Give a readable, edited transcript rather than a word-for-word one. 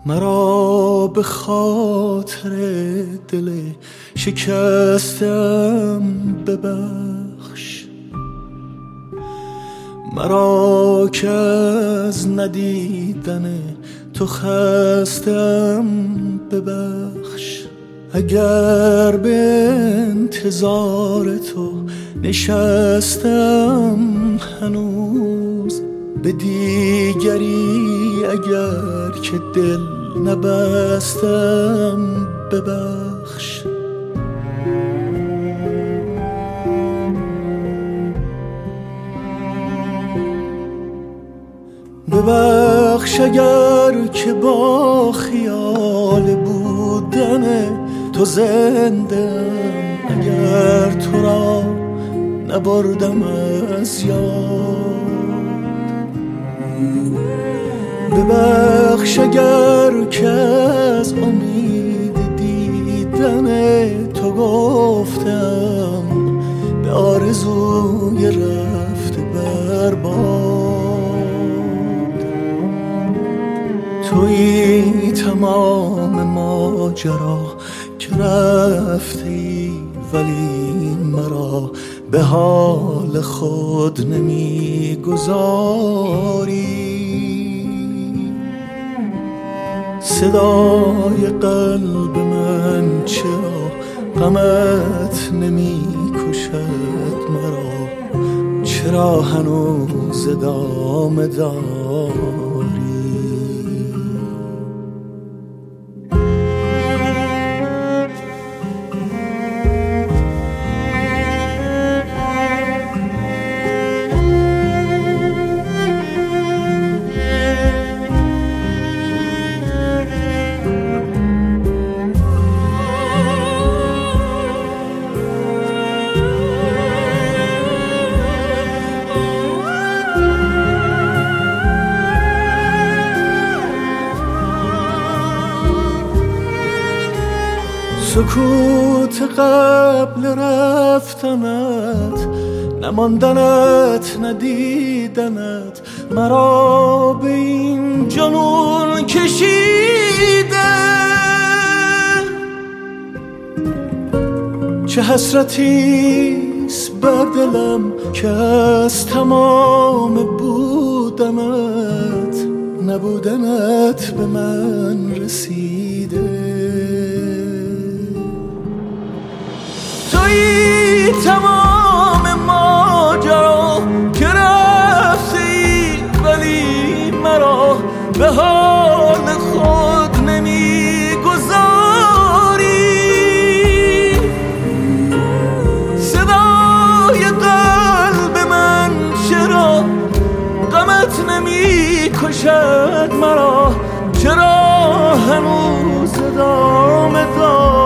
مرا به خاطر دل شکستم ببخش، مرا که از ندیدن تو خستم ببخش. اگر به انتظار تو نشستم هنوز، به دیگری اگر که دل نبستم ببخش. ببخش اگر که با خیال بودن تو زندم، اگر تو را نبردم از یاد. ببخش اگر که از امید دیدن تو گفتم به آرزوی رفته برباد. تویی تمام ماجرا که رفتی، ولی مرا به حال خود نمیگذاری. صدای قلب من چرا غمت نمی کشد مرا؟ چرا هنوز ادامه داری؟ سکوت قبل رفتنت، نماندنت ندیدنت، مرا به این جنون کشیده. چه حسرتیست بر دلم که از تمام بودنت، نبودنت به من رسیده. تویی تمام ماجرا که رفتی، ولی مرا به حال خود نمیگذاری. صدای قلب من چرا غمت نمیکشد مرا؟ چرا هنوز ادامه داری؟